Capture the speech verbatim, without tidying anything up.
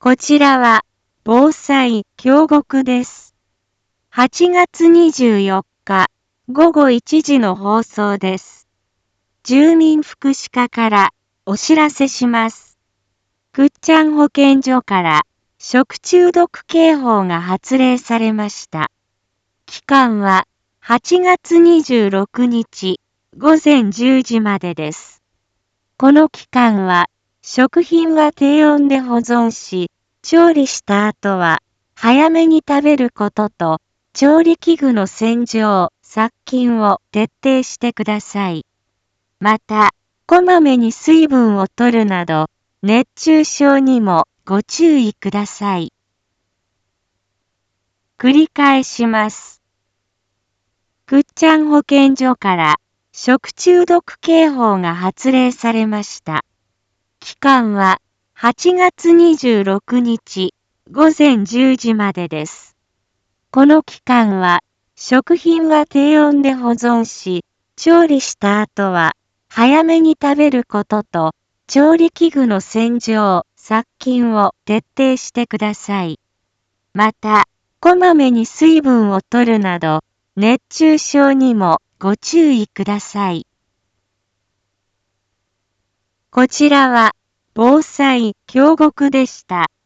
こちらは防災京極です。はちがつにじゅうよっかごごいちじの放送です。住民福祉課からお知らせします。ぐっちゃん保健所から食中毒警報が発令されました。期間ははちがつにじゅうろくにちごぜんじゅうじまでです。この期間は食品は低温で保存し、調理した後は早めに食べることと、調理器具の洗浄、殺菌を徹底してください。また、こまめに水分を取るなど、熱中症にもご注意ください。繰り返します。ぐっちゃん保健所から食中毒警報が発令されました。期間ははちがつにじゅうろくにちごぜんじゅうじまでです。この期間は食品は低温で保存し、調理した後は早めに食べることと、調理器具の洗浄、殺菌を徹底してください。また、こまめに水分を取るなど、熱中症にもご注意ください。こちらは防災京極でした。